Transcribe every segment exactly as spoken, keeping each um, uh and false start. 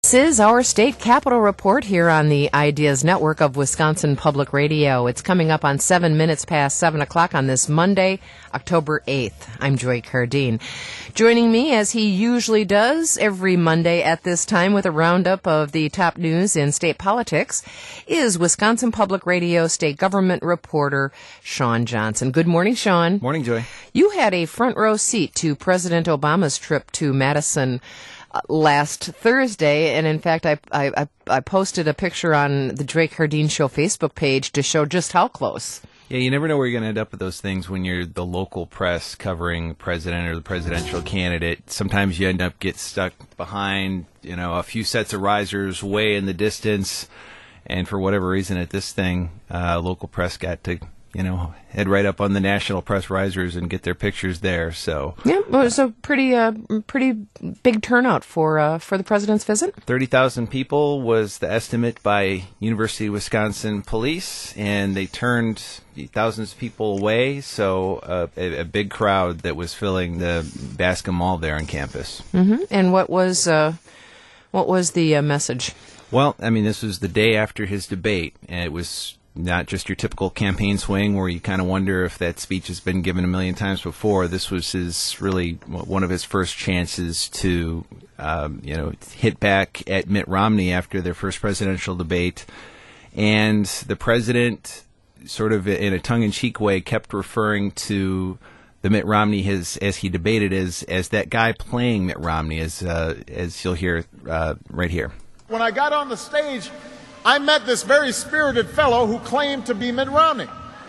This is our State Capitol Report here on the Ideas Network of Wisconsin Public Radio. It's coming up on seven minutes past seven o'clock on this Monday, October eighth. I'm Joy Cardine. Joining me, as he usually does every Monday at this time with a roundup of the top news in state politics, is Wisconsin Public Radio state government reporter Sean Johnson. Good morning, Sean. Morning, Joy. You had a front row seat to President Obama's trip to Madison last Thursday, and in fact, I, I I posted a picture on the Joy Cardine Show Facebook page to show just how close. Yeah, you never know where you're going to end up with those things when you're the local press covering the president or the presidential candidate. Sometimes you end up get stuck behind, you know, a few sets of risers way in the distance, and for whatever reason at this thing, uh, local press got to, you know, head right up on the national press risers and get their pictures there. So yeah, well, it was a pretty, uh, pretty big turnout for uh, for the president's visit. Thirty thousand people was the estimate by University of Wisconsin Police, and they turned thousands of people away. So uh, a, a big crowd that was filling the Bascom Mall there on campus. Mm-hmm. And what was uh, what was the uh, message? Well, I mean, this was the day after his debate, and it was not just your typical campaign swing where you kind of wonder if that speech has been given a million times before. This was his really one of his first chances to, um, you know, hit back at Mitt Romney after their first presidential debate. And the president, sort of in a tongue-in-cheek way, kept referring to the Mitt Romney his, as he debated as as that guy playing Mitt Romney, as uh, as you'll hear uh, right here. When I got on the stage, I met this very spirited fellow who claimed to be Mitt Romney.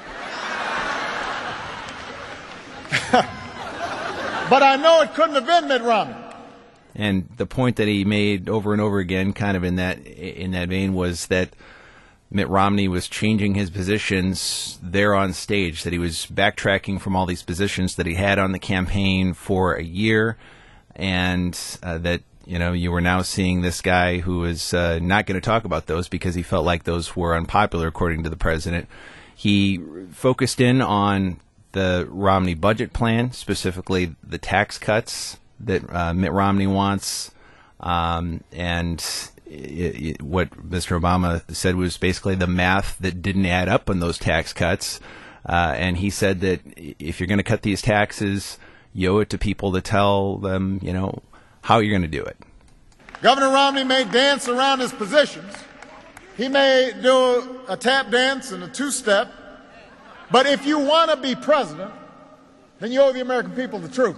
But I know it couldn't have been Mitt Romney. And the point that he made over and over again, kind of in that in that vein, was that Mitt Romney was changing his positions there on stage, that he was backtracking from all these positions that he had on the campaign for a year, and uh, that You know, you were now seeing this guy who is uh, not going to talk about those because he felt like those were unpopular, according to the president. He focused in on the Romney budget plan, specifically the tax cuts that uh, Mitt Romney wants. Um, and it, it, what Mister Obama said was basically the math that didn't add up on those tax cuts. Uh, and he said that if you're going to cut these taxes, you owe it to people to tell them, you know, how you're going to do it. Governor Romney may dance around his positions. He may do a tap dance and a two-step. But if you want to be president, then you owe the American people the truth.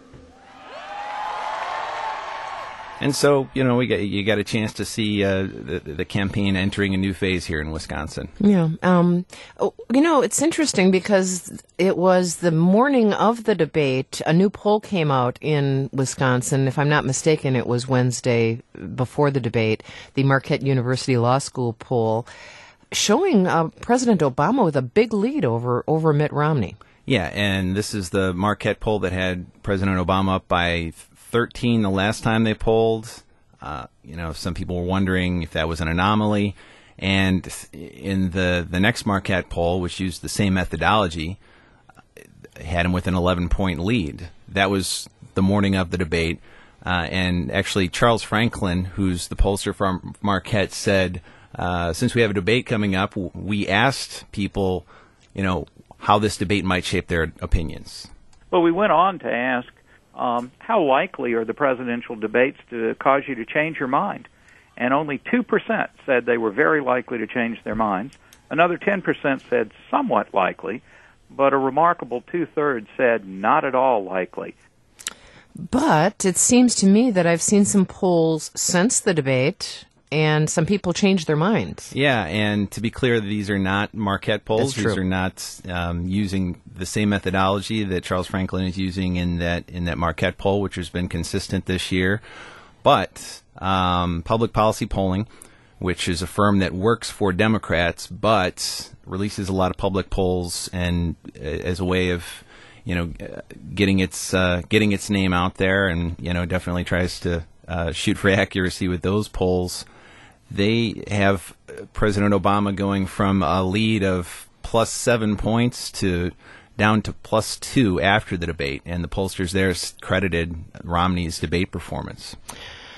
And so, you know, we got, you got a chance to see uh, the, the campaign entering a new phase here in Wisconsin. Yeah. Um, you know, it's interesting because it was the morning of the debate. A new poll came out in Wisconsin. If I'm not mistaken, it was Wednesday before the debate, the Marquette University Law School poll, showing uh, President Obama with a big lead over, over Mitt Romney. Yeah, and this is the Marquette poll that had President Obama up by thirteen the last time they polled. Uh, you know, some people were wondering if that was an anomaly. And in the, the next Marquette poll, which used the same methodology, had him with an eleven-point lead. That was the morning of the debate. Uh, and actually, Charles Franklin, who's the pollster from Marquette, said, uh, since we have a debate coming up, we asked people, you know, how this debate might shape their opinions. Well, we went on to ask, Um, how likely are the presidential debates to cause you to change your mind? And only two percent said they were very likely to change their minds. Another ten percent said somewhat likely, but a remarkable two-thirds said not at all likely. But it seems to me that I've seen some polls since the debate, and some people changed their minds. Yeah, and to be clear, these are not Marquette polls. That's true. These are not um, using the same methodology that Charles Franklin is using in that in that Marquette poll, which has been consistent this year. But um, Public Policy Polling, which is a firm that works for Democrats but releases a lot of public polls and uh, as a way of, you know, uh, getting its uh, getting its name out there, and you know, definitely tries to uh, shoot for accuracy with those polls. They have President Obama going from a lead of plus seven points to down to plus two after the debate, and the pollsters there credited Romney's debate performance.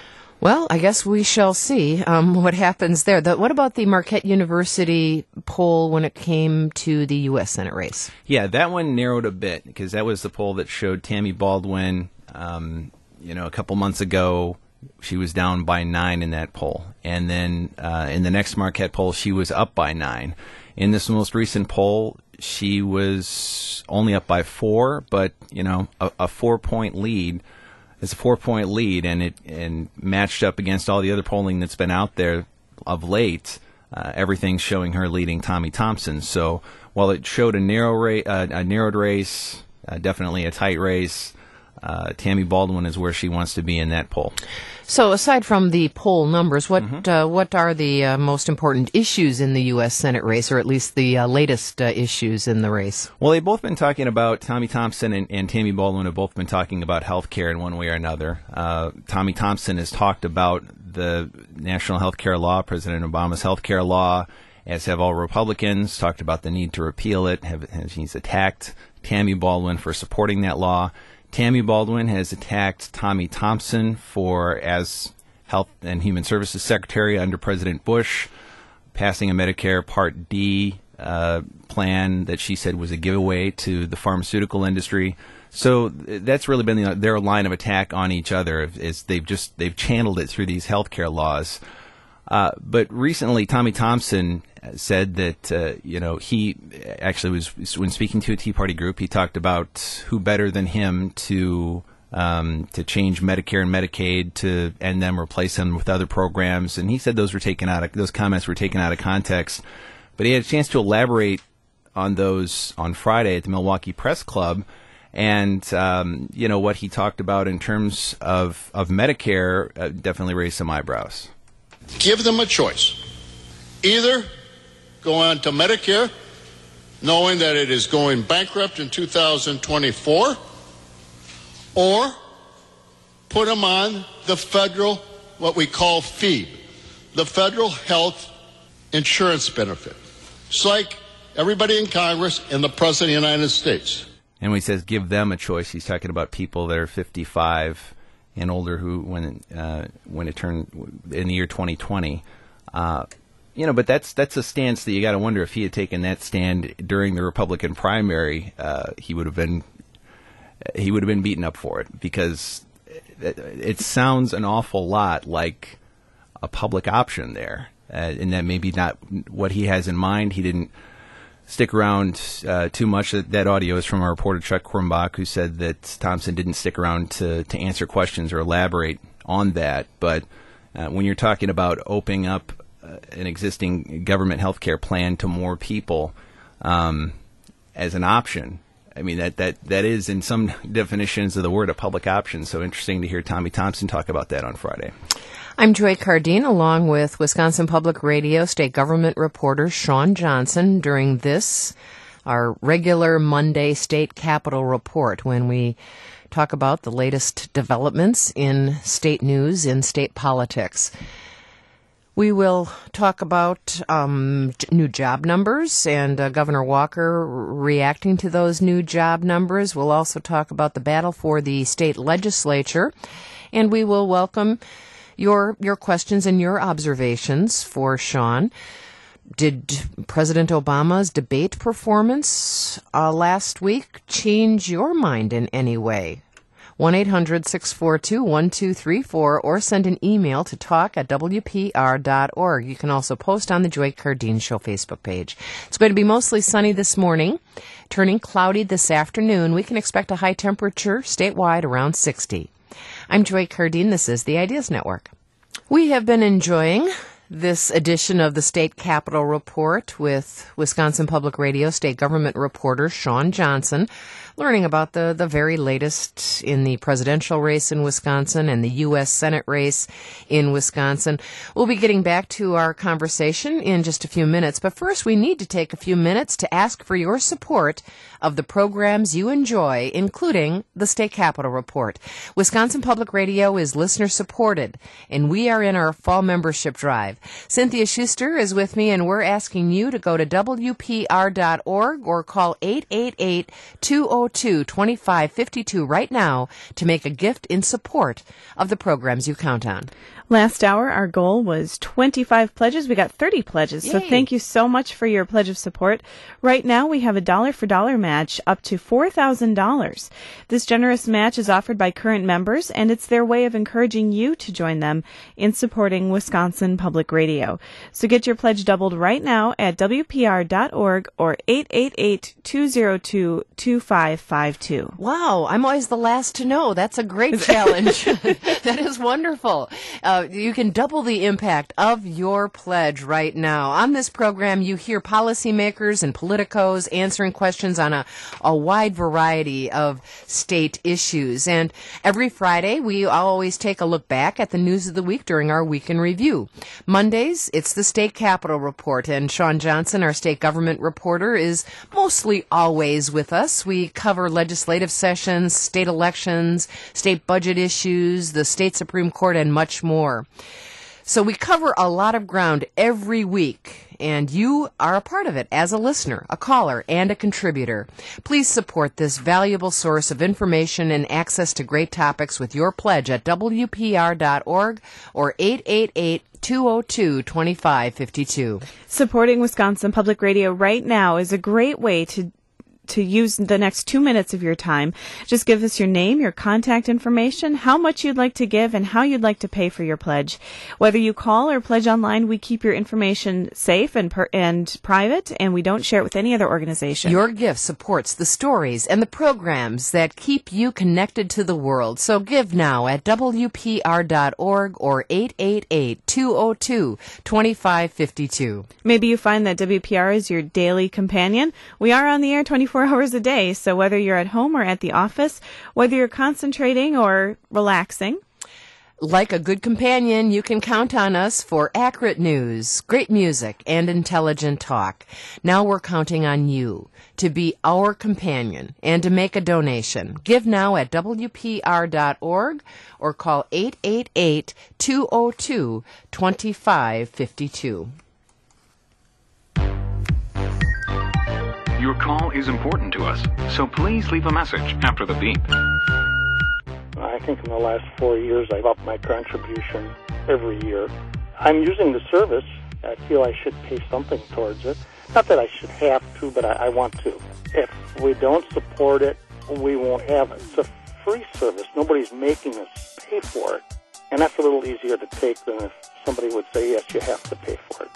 Well, I guess we shall see um, what happens there. The, what about the Marquette University poll when it came to the U S Senate race? Yeah, that one narrowed a bit because that was the poll that showed Tammy Baldwin, um, you know, a couple months ago. She was down by nine in that poll. And then uh, in the next Marquette poll, she was up by nine. In this most recent poll, she was only up by four, but, you know, a, a four-point lead. It's a four-point lead, and it and matched up against all the other polling that's been out there of late. Uh, everything's showing her leading Tommy Thompson. So while it showed a narrow ra- uh, a narrowed race, uh, definitely a tight race, uh, Tammy Baldwin is where she wants to be in that poll. So aside from the poll numbers, what Mm-hmm. uh, what are the uh, most important issues in the U S Senate race, or at least the uh, latest uh, issues in the race? Well, they've both been talking about, Tommy Thompson and, and Tammy Baldwin have both been talking about health care in one way or another. Uh, Tommy Thompson has talked about the national health care law, President Obama's health care law, as have all Republicans, talked about the need to repeal it. Have, have, he's attacked Tammy Baldwin for supporting that law. Tammy Baldwin has attacked Tommy Thompson for, as Health and Human Services Secretary under President Bush, passing a Medicare Part D uh, plan that she said was a giveaway to the pharmaceutical industry. So that's really been the, their line of attack on each other. Is they've just they've channeled it through these healthcare laws. Uh, but recently, Tommy Thompson said that, uh, you know, he actually was, when speaking to a Tea Party group, he talked about who better than him to um, to change Medicare and Medicaid, to end them, replace them with other programs. And he said those were taken out of, those comments were taken out of context. But he had a chance to elaborate on those on Friday at the Milwaukee Press Club. And, um, you know, what he talked about in terms of, of Medicare uh, definitely raised some eyebrows. Give them a choice. Either go on to Medicare, knowing that it is going bankrupt in two thousand twenty-four, or put them on the federal, what we call F E B, the Federal Health Insurance Benefit. It's like everybody in Congress and the President of the United States. And when he says give them a choice, he's talking about people that are fifty-five and older who, when uh, when it turned in the year twenty twenty, uh, you know, but that's that's a stance that you got to wonder if he had taken that stand during the Republican primary, uh, he would have been he would have been beaten up for it, because it, it sounds an awful lot like a public option there, uh, and that maybe not what he has in mind. He didn't stick around uh, too much. That, that audio is from our reporter Chuck Krumbach, who said that Thompson didn't stick around to, to answer questions or elaborate on that. But uh, when you're talking about opening up uh, an existing government health care plan to more people um, as an option, I mean, that, that, that is, in some definitions of the word, a public option. So interesting to hear Tommy Thompson talk about that on Friday. I'm Joy Cardine, along with Wisconsin Public Radio state government reporter Sean Johnson, during this, our regular Monday State Capitol Report, when we talk about the latest developments in state news, in state politics. We will talk about um, new job numbers and uh, Governor Walker reacting to those new job numbers. We'll also talk about the battle for the state legislature, and we will welcome your your questions and your observations for Sean. Did President Obama's debate performance uh, last week change your mind in any way? one eight hundred six four two one two three four, or send an email to talk at w p r dot org. You can also post on the Joy Cardine Show Facebook page. It's going to be mostly sunny this morning, turning cloudy this afternoon. We can expect a high temperature statewide around sixty. I'm Joy Cardine. This is the Ideas Network. We have been enjoying this edition of the State Capitol Report with Wisconsin Public Radio state government reporter Sean Johnson, learning about the, the very latest in the presidential race in Wisconsin and the U S Senate race in Wisconsin. We'll be getting back to our conversation in just a few minutes, but first we need to take a few minutes to ask for your support of the programs you enjoy, including the State Capitol Report. Wisconsin Public Radio is listener supported, and we are in our fall membership drive. five. Cynthia Schuster is with me, and we're asking you to go to W P R dot org or call eight eight eight, two oh two, two five five two right now to make a gift in support of the programs you count on. Last hour, our goal was twenty-five pledges. We got thirty pledges, Yay. So thank you so much for your pledge of support. Right now, we have a dollar-for-dollar match up to four thousand dollars. This generous match is offered by current members, and it's their way of encouraging you to join them in supporting Wisconsin Public Radio. So get your pledge doubled right now at W P R dot org or eight eight eight, two oh two, two five five two. Wow, I'm always the last to know. That's a great challenge. That is wonderful. Uh, you can double the impact of your pledge right now. On this program, you hear policymakers and politicos answering questions on a, a wide variety of state issues. And every Friday, we always take a look back at the news of the week during our Week in Review. Mondays, it's the State Capitol Report, and Sean Johnson, our state government reporter, is mostly always with us. We cover legislative sessions, state elections, state budget issues, the state Supreme Court, and much more. So we cover a lot of ground every week, and you are a part of it as a listener, a caller, and a contributor. Please support this valuable source of information and access to great topics with your pledge at W P R dot org or eight eight eight, two oh two, two five five two. Supporting Wisconsin Public Radio right now is a great way to to use the next two minutes of your time. Just give us your name, your contact information, how much you'd like to give, and how you'd like to pay for your pledge. Whether you call or pledge online, we keep your information safe and per- and private, and we don't share it with any other organization. Your gift supports the stories and the programs that keep you connected to the world. So give now at W P R dot org or eight eight eight, two oh two, two five five two. Maybe you find that W P R is your daily companion. We are on the air twenty-four hours a day, so whether you're at home or at the office, whether you're concentrating or relaxing, like a good companion, you can count on us for accurate news, great music, and intelligent talk. Now we're counting on you to be our companion and to make a donation. Give now at W P R dot org or call eight eight eight, two oh two, two five five two. Your call is important to us, so please leave a message after the beep. I think in the last four years I've upped my contribution every year. I'm using the service. I feel I should pay something towards it. Not that I should have to, but I, I want to. If we don't support it, we won't have it. It's a free service. Nobody's making us pay for it. And that's a little easier to take than if somebody would say, yes, you have to pay for it.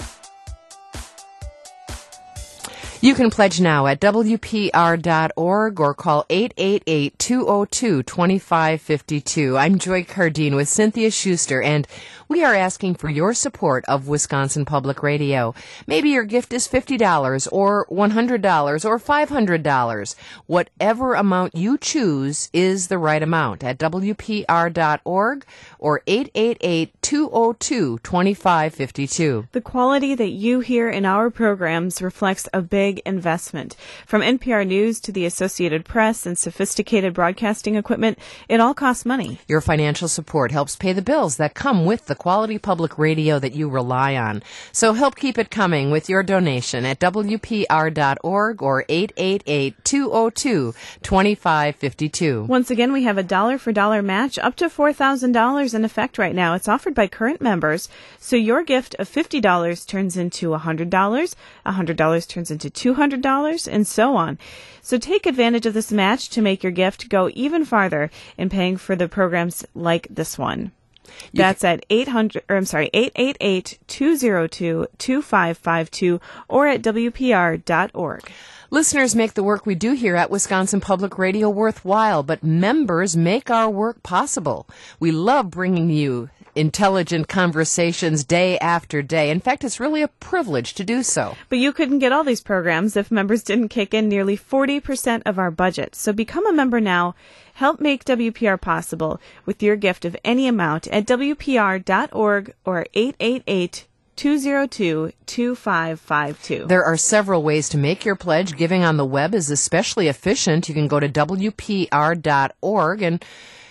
You can pledge now at W P R dot org or call eight eight eight, two oh two, two five five two. I'm Joy Cardine with Cynthia Schuster, and we are asking for your support of Wisconsin Public Radio. Maybe your gift is fifty dollars or one hundred dollars or five hundred dollars. Whatever amount you choose is the right amount at W P R dot org or eight eight eight, two oh two, two five five two. The quality that you hear in our programs reflects a big investment. From N P R News to the Associated Press and sophisticated broadcasting equipment, it all costs money. Your financial support helps pay the bills that come with the quality public radio that you rely on. So help keep it coming with your donation at W P R dot org or eight eight eight, two oh two, two five five two. Once again, we have a dollar-for-dollar match up to four thousand dollars in effect right now. It's offered by current members, so your gift of fifty dollars turns into one hundred dollars, one hundred dollars turns into two hundred dollars, and so on. So take advantage of this match to make your gift go even farther in paying for the programs like this one. That's at eight hundred, or I'm sorry, eight eight eight, two oh two, two five five two or at W P R dot org. Listeners make the work we do here at Wisconsin Public Radio worthwhile, but members make our work possible. We love bringing you intelligent conversations day after day. In fact, it's really a privilege to do so. But you couldn't get all these programs if members didn't kick in nearly forty percent of our budget. So become a member now. Help make W P R possible with your gift of any amount at W P R dot org or eight eight eight, two oh two, two five five two. There are several ways to make your pledge. Giving on the web is especially efficient. You can go to W P R dot org and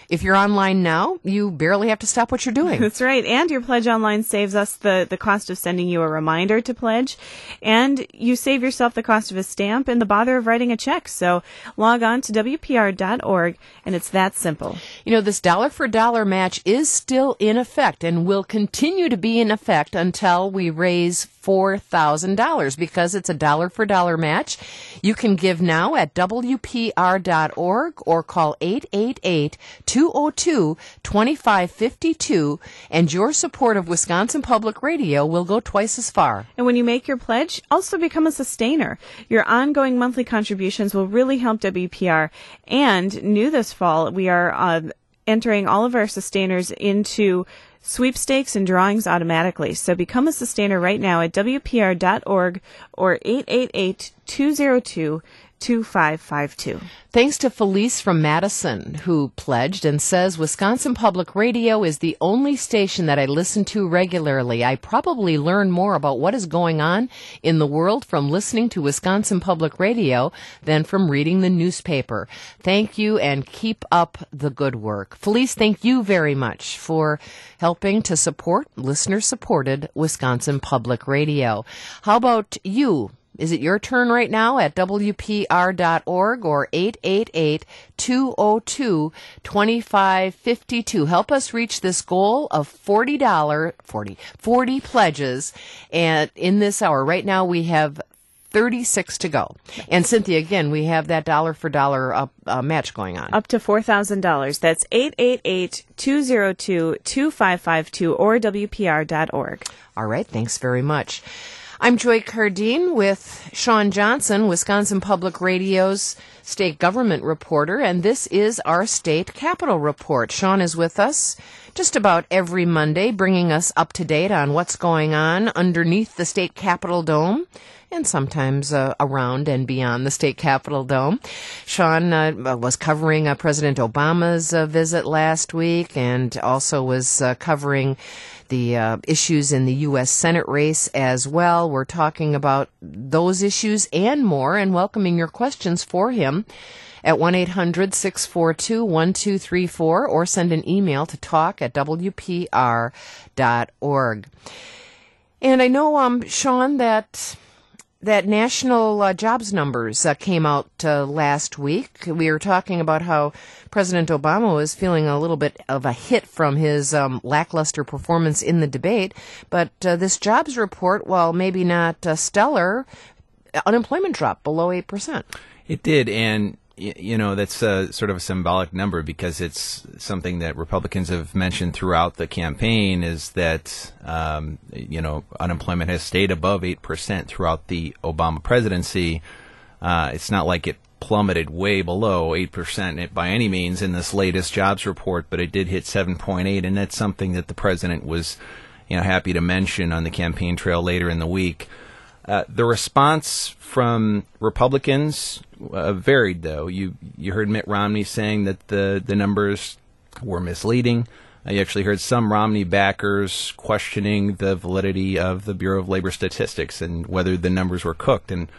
If you're online now, you barely have to stop what you're doing. That's right. And your pledge online saves us the, the cost of sending you a reminder to pledge. And you save yourself the cost of a stamp and the bother of writing a check. So log on to W P R dot org, and it's that simple. You know, this dollar for dollar match is still in effect and will continue to be in effect until we raise four thousand dollars, because it's a dollar for dollar match. You can give now at W P R dot org or call eight eight eight, two oh two, two five five two, and your support of Wisconsin Public Radio will go twice as far. And when you make your pledge, also become a sustainer. Your ongoing monthly contributions will really help W P R. And new this fall, we are uh, entering all of our sustainers into sweepstakes and drawings automatically. So become a sustainer right now at W P R dot org or eight eight eight, two oh two, two five five two. Thanks to Felice from Madison, who pledged and says, Wisconsin Public Radio is the only station that I listen to regularly. I probably learn more about what is going on in the world from listening to Wisconsin Public Radio than from reading the newspaper. Thank you, and keep up the good work. Felice, thank you very much for helping to support listener-supported Wisconsin Public Radio. How about you? Is it your turn right now at W P R dot org or eight eight eight, two oh two, two five five two? Help us reach this goal of forty dollars, forty, forty pledges. And in this hour, right now we have thirty-six to go. And Cynthia, again, we have that dollar for dollar uh, uh, match going on. Up to four thousand dollars. That's eight eight eight, two oh two, two five five two or W P R dot org. All right. Thanks very much. I'm Joy Cardine with Sean Johnson, Wisconsin Public Radio's state government reporter, and this is our state capitol report. Sean is with us just about every Monday, bringing us up to date on what's going on underneath the state capitol dome, and sometimes uh, around and beyond the state capitol dome. Sean uh, was covering uh, President Obama's uh, visit last week, and also was uh, covering the uh, issues in the U S Senate race as well. We're talking about those issues and more, and welcoming your questions for him at one eight hundred, six four two, one two three four, or send an email to talk at W P R dot org. And I know, um, Sean, that that national uh, jobs numbers uh, came out uh, last week. We were talking about how President Obama was feeling a little bit of a hit from his um, lackluster performance in the debate. But uh, this jobs report, while maybe not uh, stellar, unemployment dropped below eight percent. It did, and you know, that's a, sort of a symbolic number, because it's something that Republicans have mentioned throughout the campaign, is that, um, you know, unemployment has stayed above eight percent throughout the Obama presidency. Uh, it's not like it plummeted way below eight percent by any means in this latest jobs report, but it did hit seven point eight, and that's something that the president was, you know, happy to mention on the campaign trail later in the week. Uh, the response from Republicans uh, varied, though. You you heard Mitt Romney saying that the, the numbers were misleading. Uh, you actually heard some Romney backers questioning the validity of the Bureau of Labor Statistics and whether the numbers were cooked. And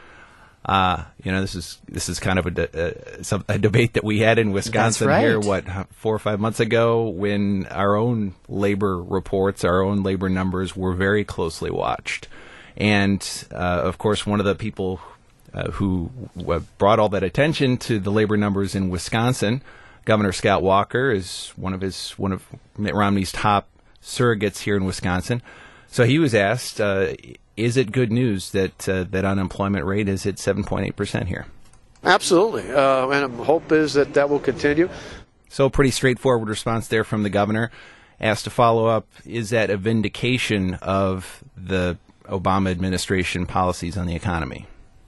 uh, you know, this is this is kind of a, de- a, a debate that we had in Wisconsin right. here, what, four or five months ago, when our own labor reports, our own labor numbers were very closely watched. And, uh, of course, one of the people uh, who w- brought all that attention to the labor numbers in Wisconsin, Governor Scott Walker, is one of his one of Mitt Romney's top surrogates here in Wisconsin. So he was asked, uh, is it good news that uh, that unemployment rate is at seven point eight percent here? Absolutely. Uh, and the hope is that that will continue. So a pretty straightforward response there from the governor. Asked to follow up, is that a vindication of the Obama administration policies on the economy?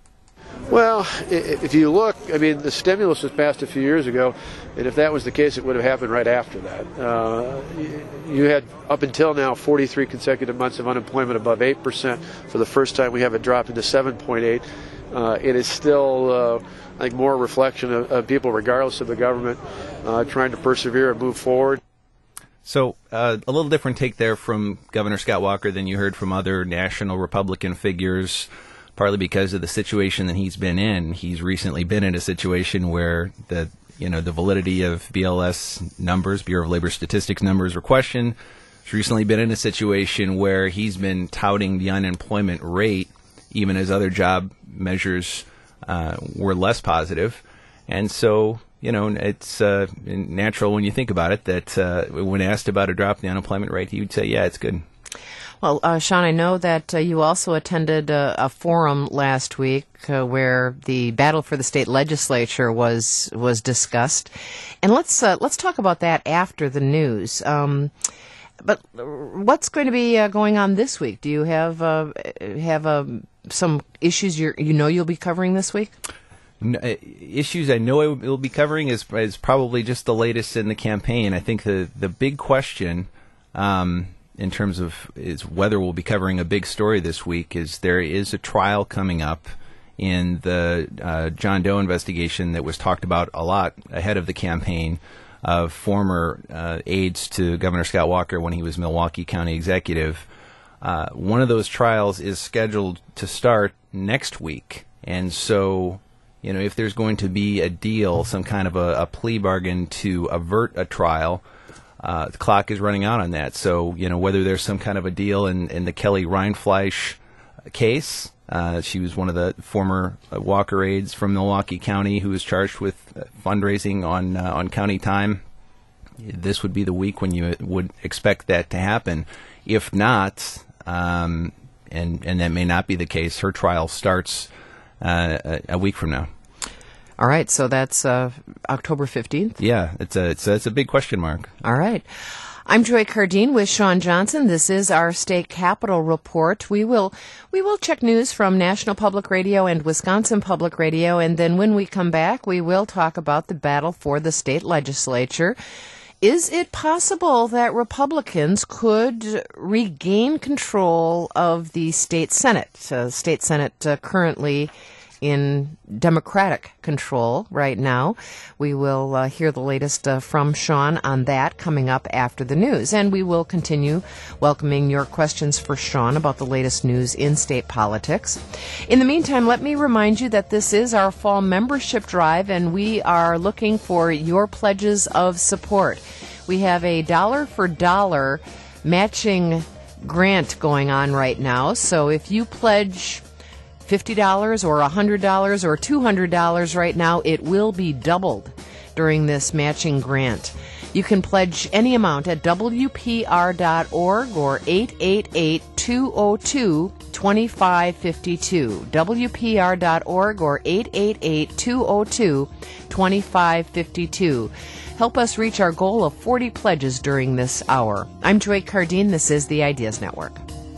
Well, if you look, I mean, the stimulus was passed a few years ago, and if that was the case, it would have happened right after that. Uh, you had, up until now, forty-three consecutive months of unemployment above eight percent. For the first time, we have it drop into seven point eight. Uh, it is still, uh, I think, more a reflection of, of people, regardless of the government, uh, trying to persevere and move forward. So uh, a little different take there from Governor Scott Walker than you heard from other national Republican figures, partly because of the situation that he's been in. He's recently been in a situation where the you know, the validity of B L S numbers, Bureau of Labor Statistics numbers, were questioned. He's recently been in a situation where he's been touting the unemployment rate, even as other job measures uh, were less positive. And so, you know, it's uh, natural when you think about it that uh, when asked about a drop in the unemployment rate, he would say, yeah, it's good. Well, uh, Sean, I know that uh, you also attended a, a forum last week uh, where the battle for the state legislature was was discussed, and let's uh, let's talk about that after the news. Um, but what's going to be uh, going on this week? Do you have uh, have uh, some issues you you know you'll be covering this week? No, uh, issues I know I will be covering is is probably just the latest in the campaign. I think the the big question. Um, in terms of is whether we'll be covering a big story this week, is there is a trial coming up in the uh, John Doe investigation that was talked about a lot ahead of the campaign of former uh, aides to Governor Scott Walker when he was Milwaukee County Executive. Uh, one of those trials is scheduled to start next week. And so, you know, if there's going to be a deal, some kind of a, a plea bargain to avert a trial, Uh, the clock is running out on that. So, you know, whether there's some kind of a deal in, in the Kelly Rindfleisch case, uh, she was one of the former uh, Walker aides from Milwaukee County who was charged with uh, fundraising on uh, on county time. This would be the week when you would expect that to happen. If not, um, and and that may not be the case, her trial starts uh, a, a week from now. All right, so that's uh, October fifteenth? Yeah, it's a, it's a it's a big question mark. All right. I'm Joy Cardine with Sean Johnson. This is our State Capitol Report. We will we will check news from National Public Radio and Wisconsin Public Radio, and then when we come back, we will talk about the battle for the state legislature. Is it possible that Republicans could regain control of the state Senate? Uh, state Senate uh, currently in Democratic control right now. We will uh, hear the latest uh, from Sean on that coming up after the news. And we will continue welcoming your questions for Sean about the latest news in state politics. In the meantime, let me remind you that this is our fall membership drive, and we are looking for your pledges of support. We have a dollar for dollar matching grant going on right now. So if you pledge fifty dollars or one hundred dollars or two hundred dollars right now, it will be doubled during this matching grant. You can pledge any amount at W P R dot org or eight eight eight, two oh two, two five five two. W P R dot org or eight eight eight, two oh two, two five five two. Help us reach our goal of forty pledges during this hour. I'm Joy Cardine. This is the Ideas Network.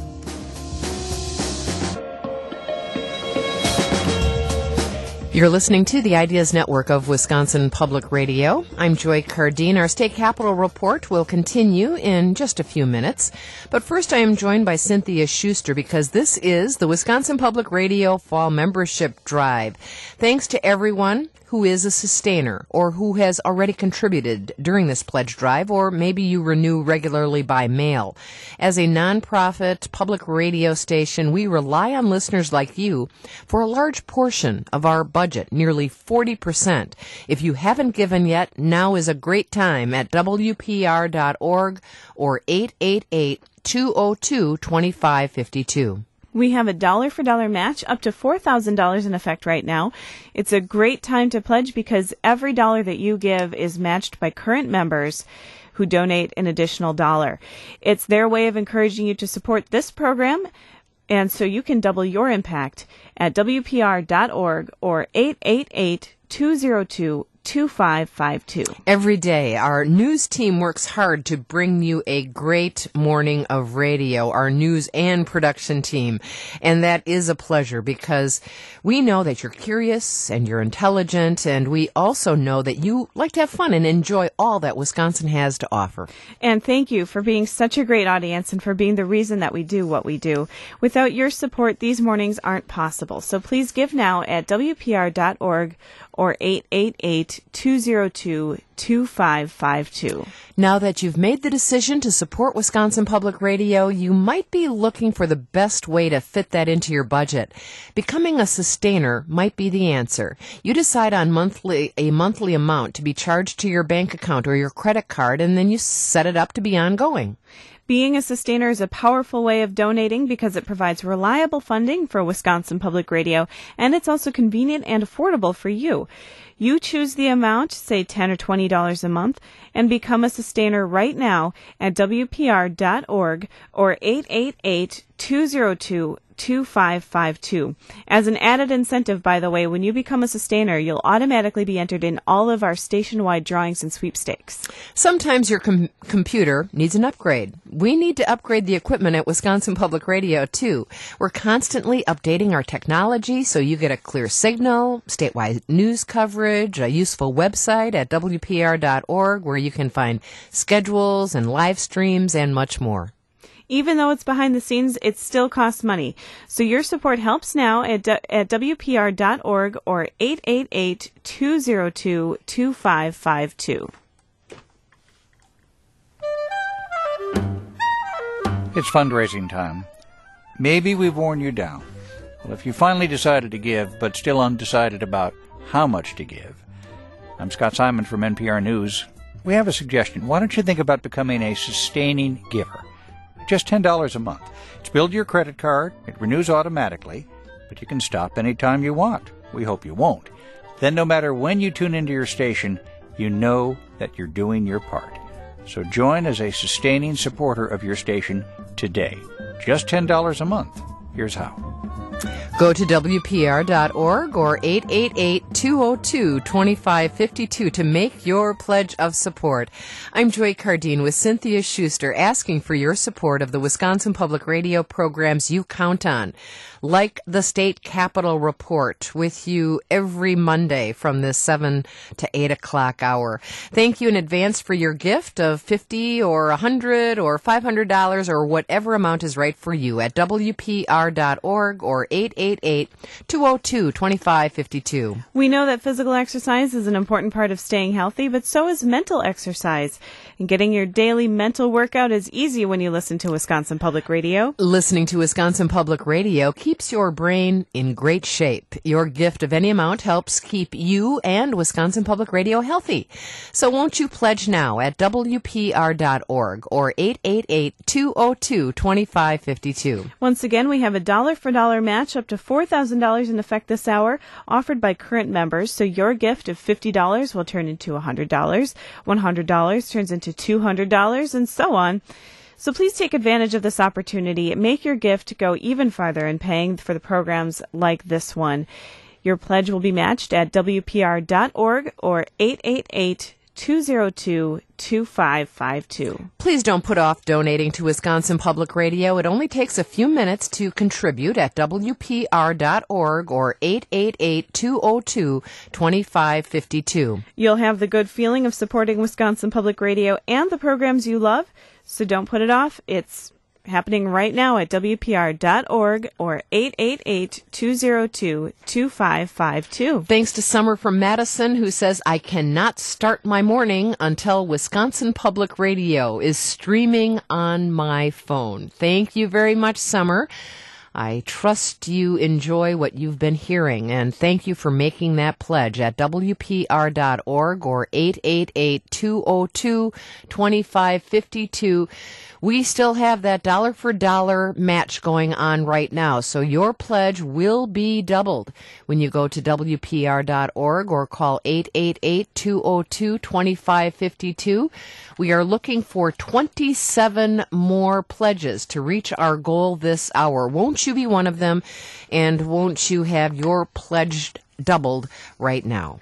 You're listening to the Ideas Network of Wisconsin Public Radio. I'm Joy Cardine. Our State Capitol Report will continue in just a few minutes. But first, I am joined by Cynthia Schuster because this is the Wisconsin Public Radio Fall Membership Drive. Thanks to everyone who is a sustainer or who has already contributed during this pledge drive, or maybe you renew regularly by mail. As a nonprofit public radio station, we rely on listeners like you for a large portion of our budget, nearly forty percent. If you haven't given yet, now is a great time at W P R dot org or eight eight eight, two oh two, two five five two. We have a dollar-for-dollar match up to four thousand dollars in effect right now. It's a great time to pledge because every dollar that you give is matched by current members who donate an additional dollar. It's their way of encouraging you to support this program, and so you can double your impact at W P R dot org or eight eight eight, two oh two, two five five two. Every day, our news team works hard to bring you a great morning of radio, our news and production team. And that is a pleasure because we know that you're curious and you're intelligent, and we also know that you like to have fun and enjoy all that Wisconsin has to offer. And thank you for being such a great audience and for being the reason that we do what we do. Without your support, these mornings aren't possible. So please give now at W P R dot org or eight eight eight, eight, two oh two, two five five two. Now that you've made the decision to support Wisconsin Public Radio, you might be looking for the best way to fit that into your budget. Becoming a sustainer might be the answer. You decide on monthly a monthly amount to be charged to your bank account or your credit card, and then you set it up to be ongoing. Being a sustainer is a powerful way of donating because it provides reliable funding for Wisconsin Public Radio, and it's also convenient and affordable for you. You choose the amount, say ten dollars or twenty dollars a month, and become a sustainer right now at W P R dot org or eight eight eight, two oh two, two five five two. As an added incentive, by the way, when you become a sustainer, you'll automatically be entered in all of our station-wide drawings and sweepstakes. Sometimes your com- computer needs an upgrade. We need to upgrade the equipment at Wisconsin Public Radio, too. We're constantly updating our technology so you get a clear signal, statewide news coverage, a useful website at W P R dot org where you can find schedules and live streams and much more. Even though it's behind the scenes, it still costs money. So your support helps now at, d- at W P R dot org or eight eight eight, two oh two, two five five two. It's fundraising time. Maybe we've worn you down. Well, if you finally decided to give, but still undecided about how much to give, I'm Scott Simon from N P R News. We have a suggestion. Why don't you think about becoming a sustaining giver? Just ten dollars a month. It's billed to your credit card. It renews automatically, but you can stop anytime you want. We hope you won't. Then no matter when you tune into your station, you know that you're doing your part. So join as a sustaining supporter of your station today. Just ten dollars a month. Here's how. Go to W P R dot org or eight eight eight, two oh two, two five five two to make your pledge of support. I'm Joy Cardine with Cynthia Schuster asking for your support of the Wisconsin Public Radio programs you count on, like the State Capitol Report with you every Monday from the seven to eight o'clock hour. Thank you in advance for your gift of fifty dollars or one hundred dollars or five hundred dollars or whatever amount is right for you at W P R dot org or eight eight eight, two oh two, two five five two. We know that physical exercise is an important part of staying healthy, but so is mental exercise. And getting your daily mental workout is easy when you listen to Wisconsin Public Radio. Listening to Wisconsin Public Radio keeps your brain in great shape. Your gift of any amount helps keep you and Wisconsin Public Radio healthy. So won't you pledge now at W P R dot org or eight eight eight, two oh two, two five five two. Once again, we have a dollar for dollar match up to four thousand dollars in effect this hour, offered by current members. So your gift of fifty dollars will turn into one hundred dollars, one hundred dollars turns into two hundred dollars, and so on. So please take advantage of this opportunity. Make your gift go even farther in paying for the programs like this one. Your pledge will be matched at W P R dot org or eight eight eight, two oh two, two five five two. Please don't put off donating to Wisconsin Public Radio. It only takes a few minutes to contribute at W P R dot org or eight eight eight, two oh two, two five five two. You'll have the good feeling of supporting Wisconsin Public Radio and the programs you love, so don't put it off. It's happening right now at W P R dot org or eight eight eight, two oh two, two five five two. Thanks to Summer from Madison, who says, I cannot start my morning until Wisconsin Public Radio is streaming on my phone. Thank you very much, Summer. I trust you enjoy what you've been hearing, and thank you for making that pledge at W P R dot org or eight eight eight, two oh two, two five five two. We still have that dollar for dollar match going on right now, so your pledge will be doubled when you go to W P R dot org or call eight eight eight, two oh two, two five five two. We are looking for twenty-seven more pledges to reach our goal this hour. Won't you be one of them? And won't you have your pledge doubled right now?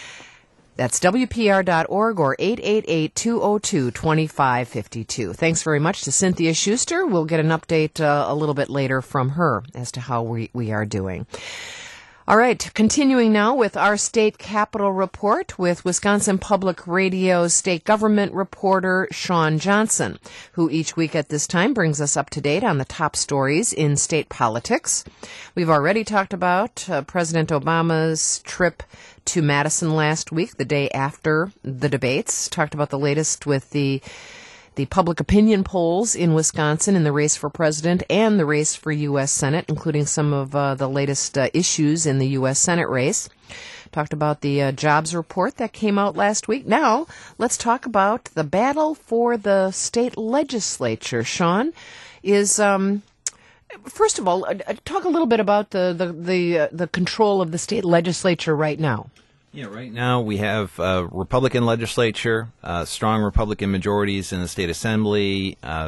That's W P R dot org or eight eight eight, two oh two, two five five two. Thanks very much to Cynthia Schuster. We'll get an update uh, a little bit later from her as to how we, we are doing. All right, continuing now with our state capitol report with Wisconsin Public Radio's state government reporter Sean Johnson, who each week at this time brings us up to date on the top stories in state politics. We've already talked about uh, President Obama's trip to Madison last week, the day after the debates, talked about the latest with the the public opinion polls in Wisconsin in the race for president and the race for U S Senate, including some of uh, the latest uh, issues in the U S Senate race. Talked about the uh, jobs report that came out last week. Now, let's talk about the battle for the state legislature. Sean, is um, first of all, uh, talk a little bit about the the the, uh, the control of the state legislature right now. Yeah, right now we have a Republican legislature, uh, strong Republican majorities in the state assembly, uh,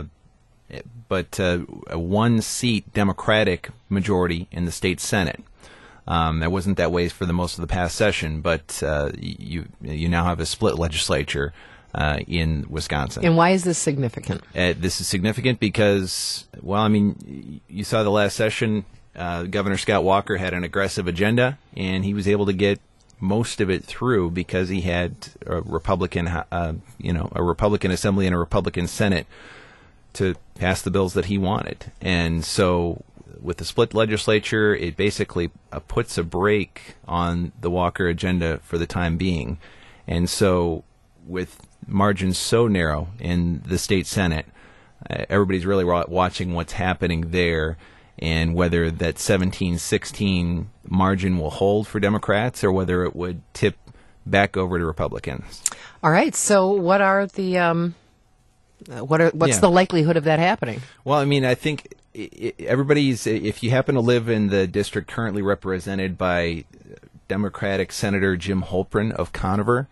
but uh, a one-seat Democratic majority in the state Senate. Um, that wasn't that way for the most of the past session, but uh, you you now have a split legislature uh, in Wisconsin. And why is this significant? Uh, this is significant because, well, I mean, you saw the last session. Uh, Governor Scott Walker had an aggressive agenda, and he was able to get most of it through because he had a Republican, uh, you know, a Republican Assembly and a Republican Senate to pass the bills that he wanted. And so with the split legislature, it basically uh, puts a brake on the Walker agenda for the time being. And so with margins so narrow in the state Senate, uh, everybody's really wa- watching what's happening there and whether that seventeen sixteen margin will hold for Democrats or whether it would tip back over to Republicans. All right. So what are the um, what are what's Yeah. the likelihood of that happening? Well, I mean, I think i- i- everybody's, if you happen to live in the district currently represented by Democratic Senator Jim Holprin of Conover,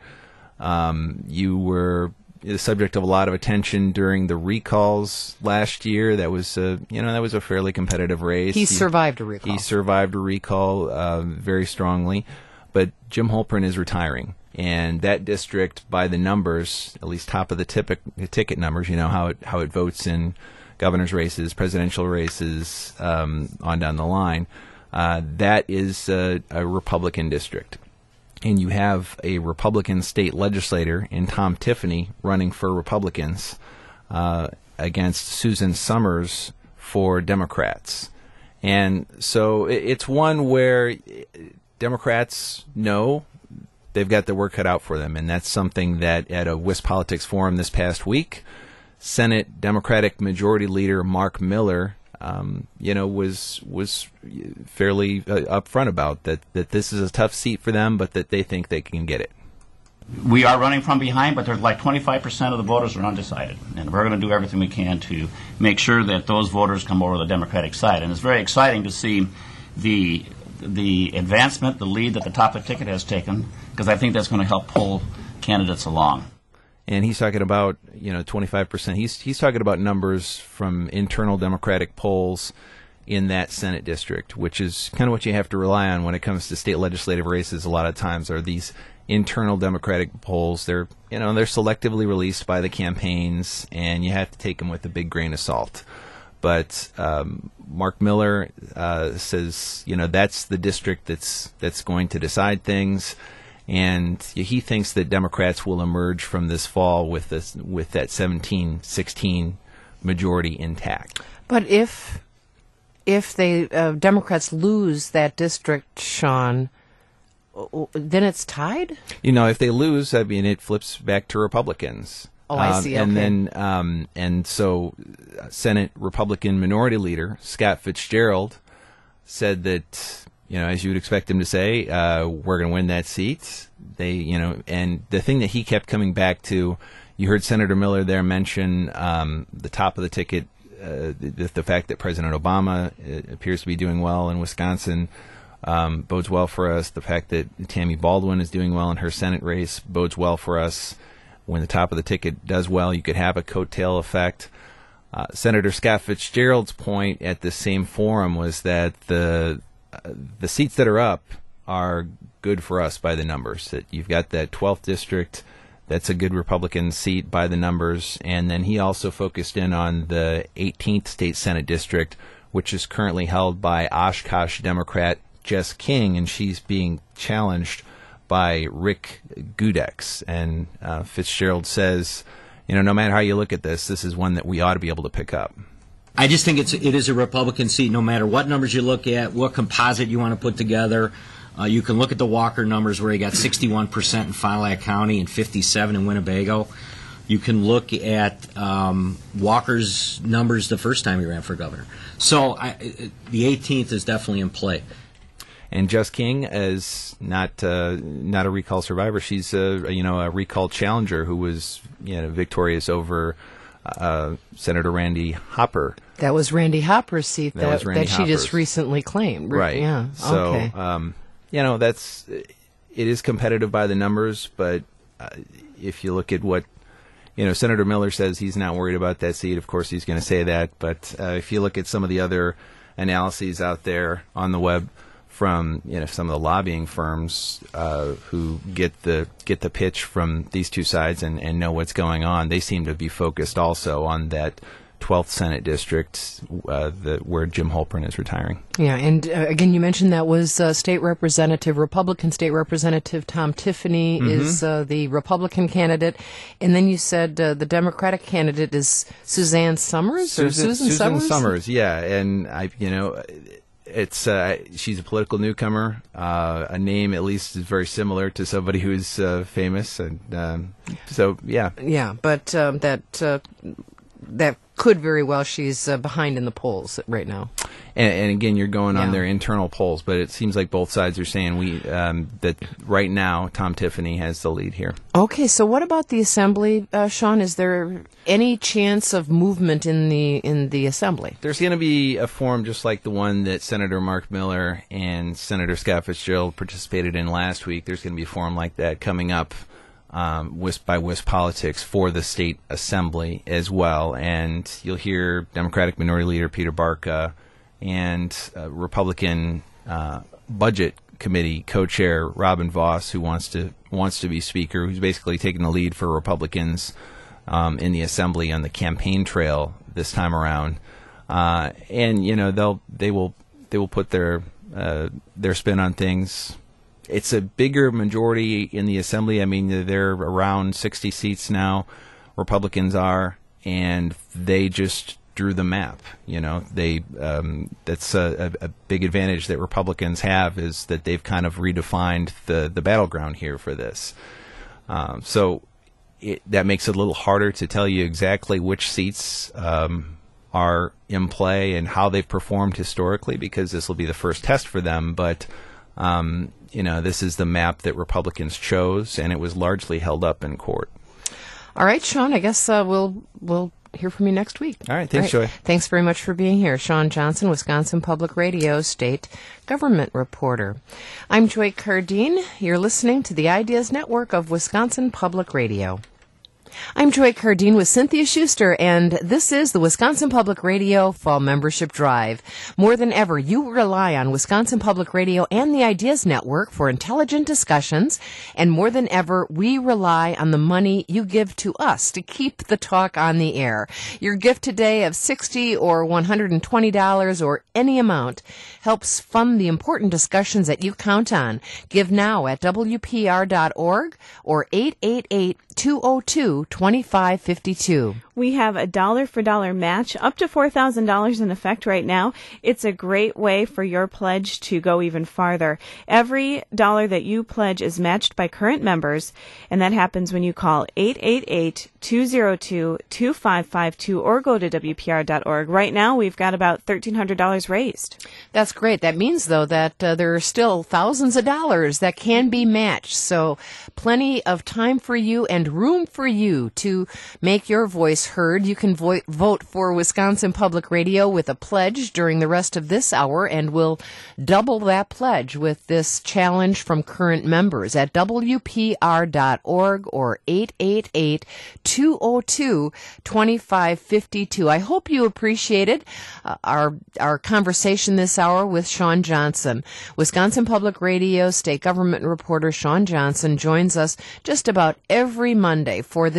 um, you were the subject of a lot of attention during the recalls last year. That was, a, you know, that was a fairly competitive race. He survived a recall. He survived a recall uh, very strongly, but Jim Holprin is retiring, and that district, by the numbers, at least top of the tipic, ticket numbers, you know how it how it votes in governor's races, presidential races, um, on down the line. Uh, that is uh, a Republican district. And you have a Republican state legislator in Tom Tiffany running for Republicans uh, against Susan Summers for Democrats. And so it, it's one where Democrats know they've got their work cut out for them. And that's something that at a WisPolitics forum this past week, Senate Democratic Majority Leader Mark Miller Um, you know, was was fairly uh, upfront about that, that this is a tough seat for them, but that they think they can get it. We are running from behind, but there's like twenty-five percent of the voters are undecided. And we're going to do everything we can to make sure that those voters come over to the Democratic side. And it's very exciting to see the the advancement, the lead that the top of the ticket has taken, because I think that's going to help pull candidates along. And he's talking about, you know, twenty-five percent. He's he's talking about numbers from internal Democratic polls in that Senate district, which is kind of what you have to rely on when it comes to state legislative races. A lot of times are these internal Democratic polls. They're, you know, they're selectively released by the campaigns, and you have to take them with a big grain of salt. But um, Mark Miller uh, says, you know, that's the district that's that's going to decide things. And he thinks that Democrats will emerge from this fall with this with that seventeen sixteen majority intact. But if if they uh, Democrats lose that district, Sean, then it's tied? You know, if they lose, I mean, it flips back to Republicans. Oh, I um, see. And okay. then, um, and so, uh, Senate Republican Minority Leader Scott Fitzgerald said that, you know, as you would expect him to say, uh, we're going to win that seat. They, you know, and the thing that he kept coming back to, you heard Senator Miller there mention um, the top of the ticket, uh, the, the fact that President Obama uh, appears to be doing well in Wisconsin um, bodes well for us. The fact that Tammy Baldwin is doing well in her Senate race bodes well for us. When the top of the ticket does well, you could have a coattail effect. Uh, Senator Scott Fitzgerald's point at the same forum was that the uh, the seats that are up are good for us by the numbers. That you've got that twelfth district, that's a good Republican seat by the numbers, and then he also focused in on the eighteenth state Senate district, which is currently held by Oshkosh Democrat Jess King, and she's being challenged by Rick Gudex. And uh, Fitzgerald says, you know, no matter how you look at this, this is one that we ought to be able to pick up. I just think it's it is a Republican seat, no matter what numbers you look at, what composite you want to put together. Uh, you can look at the Walker numbers where he got sixty-one percent in Fond du Lac County and fifty-seven in Winnebago. You can look at um, Walker's numbers the first time he ran for governor. So I, the eighteenth is definitely in play. And Jess King is not uh, not a recall survivor. She's a you know a recall challenger who was you know victorious over uh, Senator Randy Hopper. That was Randy Hopper's seat that, that, that, that she Hopper's. just recently claimed. Right. Yeah. So okay. um, you know that's it is competitive by the numbers, but uh, if you look at what you know, Senator Miller says he's not worried about that seat. Of course, he's going to say that. But uh, if you look at some of the other analyses out there on the web from you know some of the lobbying firms uh, who get the get the pitch from these two sides and, and know what's going on, they seem to be focused also on that twelfth Senate district uh, the, where Jim Holprin is retiring. Yeah, and uh, again, you mentioned that was uh, State Representative, Republican State Representative Tom Tiffany mm-hmm. is uh, the Republican candidate, and then you said uh, the Democratic candidate is Suzanne Summers or Susan, Susan, Susan Summers? Summers, yeah, and I, you know, it's uh, she's a political newcomer. Uh, a name at least is very similar to somebody who's uh, famous, and um, so yeah, yeah, but um, that uh, that. could very well she's uh, behind in the polls right now. And, and again, you're going on yeah. their internal polls, but it seems like both sides are saying we um, that right now Tom Tiffany has the lead here. Okay, so what about the assembly, uh, Sean? Is there any chance of movement in the in the assembly? There's going to be a forum just like the one that Senator Mark Miller and Senator Scott Fitzgerald participated in last week. There's going to be a forum like that coming up. Um, Wisp by Wisp Politics for the state assembly as well, and you'll hear Democratic Minority Leader Peter Barca and uh, Republican uh, Budget Committee co-chair Robin Voss, who wants to wants to be Speaker, who's basically taking the lead for Republicans um, in the assembly on the campaign trail this time around. Uh, and you know they'll they will they will put their uh, their spin on things. It's a bigger majority in the assembly. I mean, they're around sixty seats now. Republicans are, and they just drew the map. You know, they um, that's a, a big advantage that Republicans have is that they've kind of redefined the the battleground here for this. Um, so it, that makes it a little harder to tell you exactly which seats um, are in play and how they've performed historically, because this will be the first test for them. But um, you know, this is the map that Republicans chose, and it was largely held up in court. All right, Sean, I guess uh, we'll we'll hear from you next week. All right, thanks, All right. Joy. Thanks very much for being here. Sean Johnson, Wisconsin Public Radio State Government Reporter. I'm Joy Cardine. You're listening to the Ideas Network of Wisconsin Public Radio. I'm Joy Cardine with Cynthia Schuster, and this is the Wisconsin Public Radio Fall Membership Drive. More than ever, you rely on Wisconsin Public Radio and the Ideas Network for intelligent discussions, and more than ever, we rely on the money you give to us to keep the talk on the air. Your gift today of sixty dollars or one hundred twenty dollars or any amount helps fund the important discussions that you count on. Give now at W P R dot org or eight eight eight, two oh two, two five five two. We have a dollar for dollar match up to four thousand dollars in effect right now. It's a great way for your pledge to go even farther. Every dollar that you pledge is matched by current members, and that happens when you call eight eight eight, two oh two, two five five two or go to W P R dot org. Right now, we've got about thirteen hundred dollars raised. That's great. That means, though, that uh, there are still thousands of dollars that can be matched. So plenty of time for you and room for you to make your voice heard. You can vo- vote for Wisconsin Public Radio with a pledge during the rest of this hour, and we'll double that pledge with this challenge from current members at W P R dot org or eight eight eight, two oh two, two five five two. I hope you appreciated uh, our our conversation this hour with Sean Johnson. Wisconsin Public Radio State Government Reporter Sean Johnson joins us just about every Monday for this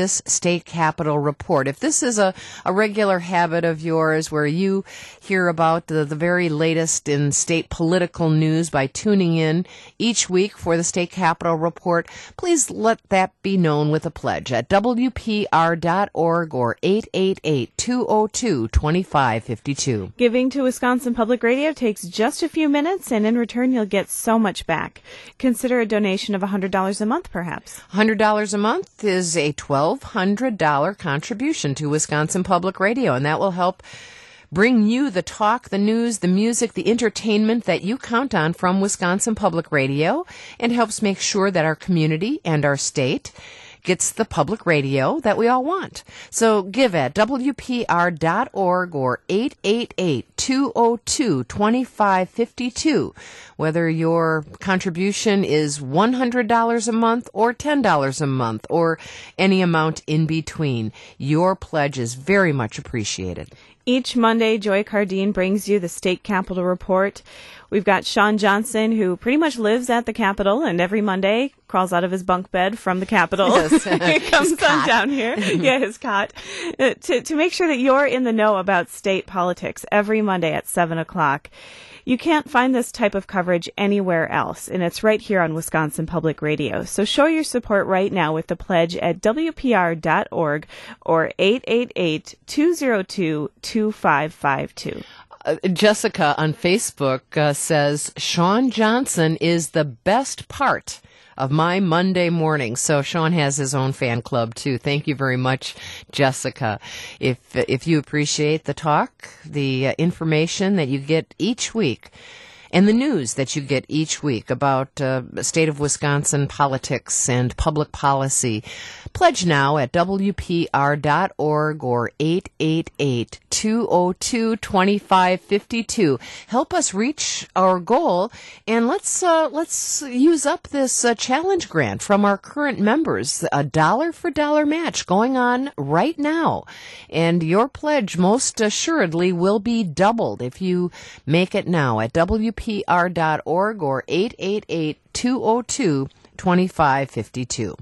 this State Capitol Report. If this is a, a regular habit of yours where you hear about the, the very latest in state political news by tuning in each week for the State Capitol Report, please let that be known with a pledge at W P R dot org or eight eight eight, two oh two, two five five two. Giving to Wisconsin Public Radio takes just a few minutes, and in return you'll get so much back. Consider a donation of one hundred dollars a month, perhaps. one hundred dollars a month is a twelve hundred dollars contribution to Wisconsin Public Radio, and that will help bring you the talk, the news, the music, the entertainment that you count on from Wisconsin Public Radio, and helps make sure that our community and our state gets the public radio that we all want. So give at W P R dot org or eight eight eight, two oh two, two five five two. Whether your contribution is one hundred dollars a month or ten dollars a month or any amount in between, your pledge is very much appreciated. Each Monday, Joy Cardine brings you the State Capitol Report. We've got Sean Johnson, who pretty much lives at the Capitol, and every Monday crawls out of his bunk bed from the Capitol. Yes. He comes on down here. Yeah, his cot. Uh, to, to make sure that you're in the know about state politics every Monday at seven o'clock. You can't find this type of coverage anywhere else, and it's right here on Wisconsin Public Radio. So show your support right now with the pledge at W P R dot org or eight eight eight, two oh two, two five five two. Uh, Jessica on Facebook uh, says, Sean Johnson is the best part of my Monday morning. So Sean has his own fan club too. Thank you very much, Jessica. If if you appreciate the talk, the uh, information that you get each week, and the news that you get each week about uh, state of Wisconsin politics and public policy, pledge now at W P R dot org or eight eight eight, two oh two, two five five two. Help us reach our goal, and let's uh, let's use up this uh, challenge grant from our current members. A dollar for dollar match going on right now, and your pledge most assuredly will be doubled if you make it now at W P R dot org or eight eight eight, two oh two, two five five two.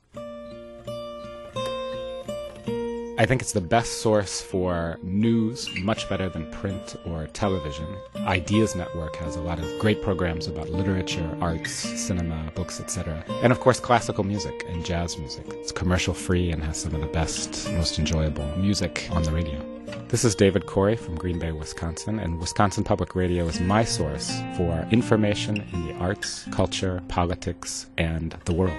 I think it's the best source for news, much better than print or television. Ideas Network has a lot of great programs about literature, arts, cinema, books, et cetera. And of course, classical music and jazz music. It's commercial free and has some of the best, most enjoyable music on the radio. This is David Corey from Green Bay, Wisconsin, and Wisconsin Public Radio is my source for information in the arts, culture, politics, and the world.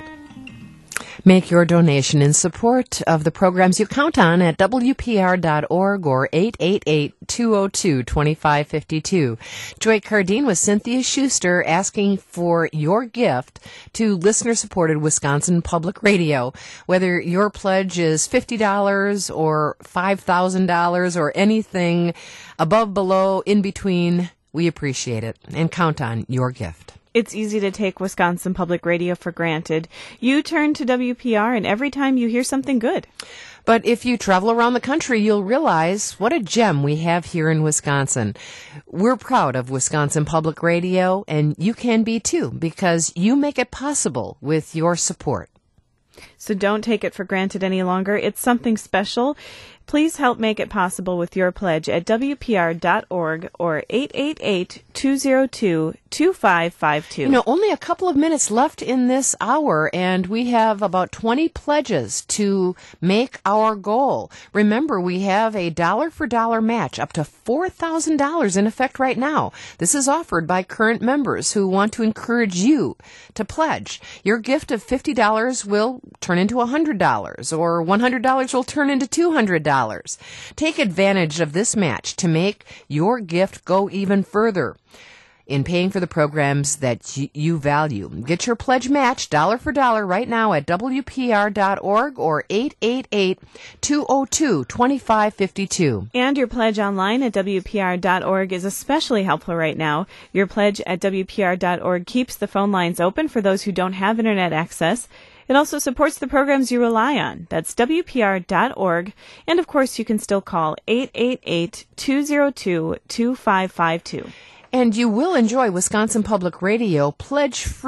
Make your donation in support of the programs you count on at W P R dot org or eight eight eight, two oh two, two five five two. Joy Cardine with Cynthia Schuster asking for your gift to listener-supported Wisconsin Public Radio. Whether your pledge is fifty dollars or five thousand dollars or anything above, below, in between, we appreciate it and count on your gift. It's easy to take Wisconsin Public Radio for granted. You turn to W P R, and every time you hear something good. But if you travel around the country, you'll realize what a gem we have here in Wisconsin. We're proud of Wisconsin Public Radio, and you can be too, because you make it possible with your support. So don't take it for granted any longer. It's something special. Please help make it possible with your pledge at W P R dot org or eight eight eight, two oh two, two five five two. You know, only a couple of minutes left in this hour, and we have about twenty pledges to make our goal. Remember, we have a dollar-for-dollar match up to four thousand dollars in effect right now. This is offered by current members who want to encourage you to pledge. Your gift of fifty dollars will turn into one hundred dollars, or one hundred dollars will turn into two hundred dollars. Take advantage of this match to make your gift go even further in paying for the programs that y- you value. Get your pledge match dollar for dollar right now at W P R dot org or eight eight eight, two oh two, two five five two. And your pledge online at W P R dot org is especially helpful right now. Your pledge at W P R dot org keeps the phone lines open for those who don't have internet access. It also supports the programs you rely on. That's W P R dot org. And, of course, you can still call eight eight eight, two oh two, two five five two. And you will enjoy Wisconsin Public Radio pledge-free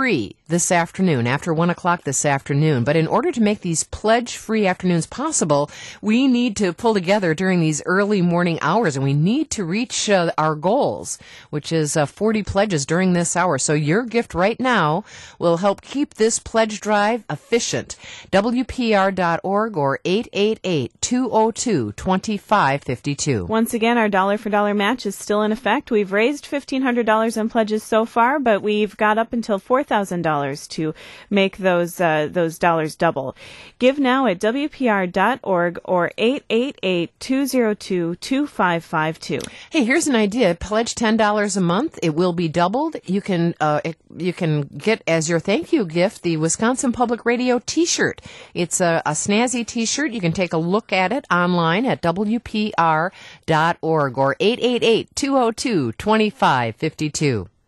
this afternoon, after one o'clock this afternoon. But in order to make these pledge-free afternoons possible, we need to pull together during these early morning hours, and we need to reach uh, our goals, which is uh, forty pledges during this hour. So your gift right now will help keep this pledge drive efficient. W P R dot org or eight eight eight, two oh two, two five five two. Once again, our dollar for dollar match is still in effect. We've raised fifteen hundred dollars in pledges so far, but we've got up until four thousand dollars to make those uh, those dollars double. Give now at W P R dot org or eight eight eight, two oh two, two five five two. Hey, here's an idea. Pledge ten dollars a month. It will be doubled. You can uh, it, you can get as your thank you gift the Wisconsin Public Radio T-shirt. It's a, a snazzy T-shirt. You can take a look at it online at W P R dot org or eight eight eight, two oh two, two five five two.